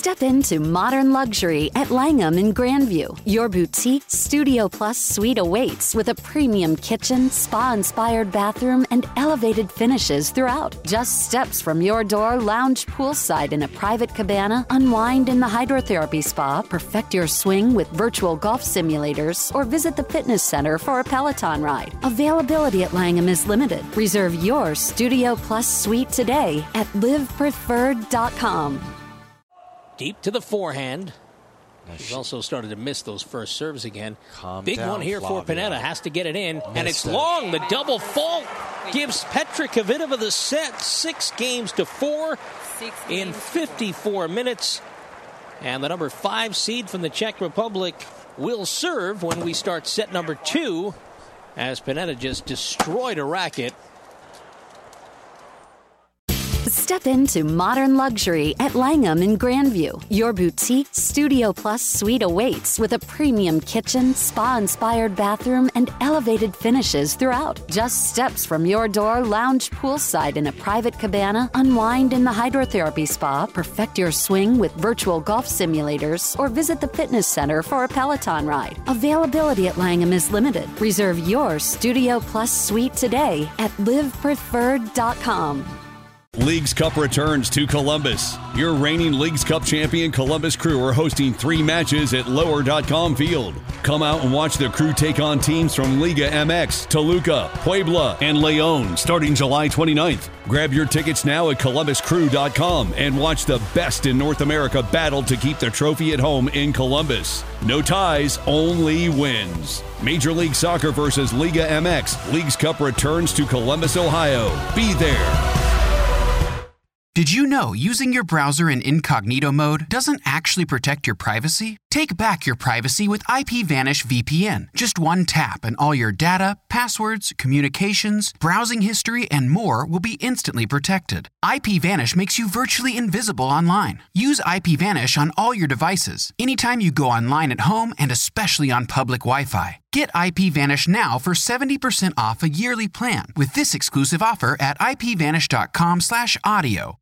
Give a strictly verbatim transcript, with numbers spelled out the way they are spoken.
Step into modern luxury at Langham in Grandview. Your boutique Studio Plus suite awaits with a premium kitchen, spa-inspired bathroom, and elevated finishes throughout. Just steps from your door, lounge poolside in a private cabana, unwind in the hydrotherapy spa, perfect your swing with virtual golf simulators, or visit the fitness center for a Peloton ride. Availability at Langham is limited. Reserve your Studio Plus suite today at live preferred dot com. Deep to the forehand. She's also started to miss those first serves again. Calm Big down, one here Flavia. for Panetta. Has to get it in. Missed and it's it. long. The double fault gives Petra Kvitova the set. Six games to four in fifty-four minutes. And the number five seed from the Czech Republic will serve when we start set number two, as Panetta just destroyed a racket. Step into modern luxury at Langham in Grandview. Your boutique Studio Plus suite awaits with a premium kitchen, spa-inspired bathroom, and elevated finishes throughout. Just steps from your door, lounge poolside in a private cabana, unwind in the hydrotherapy spa, perfect your swing with virtual golf simulators, or visit the fitness center for a Peloton ride. Availability at Langham is limited. Reserve your Studio Plus suite today at live preferred dot com. Leagues Cup returns to Columbus. Your reigning Leagues Cup champion Columbus Crew are hosting three matches at lower dot com Field. Come out and watch the Crew take on teams from Liga M X, Toluca, Puebla, and León starting July twenty-ninth. Grab your tickets now at columbus crew dot com and watch the best in North America battle to keep the trophy at home in Columbus. No ties, only wins. Major League Soccer versus Liga M X. Leagues Cup returns to Columbus, Ohio. Be there. Did you know using your browser in incognito mode doesn't actually protect your privacy? Take back your privacy with IPVanish V P N. Just one tap and all your data, passwords, communications, browsing history, and more will be instantly protected. IPVanish makes you virtually invisible online. Use IPVanish on all your devices, anytime you go online at home and especially on public Wi-Fi. Get IPVanish now for seventy percent off a yearly plan with this exclusive offer at ipvanish dot com slash audio.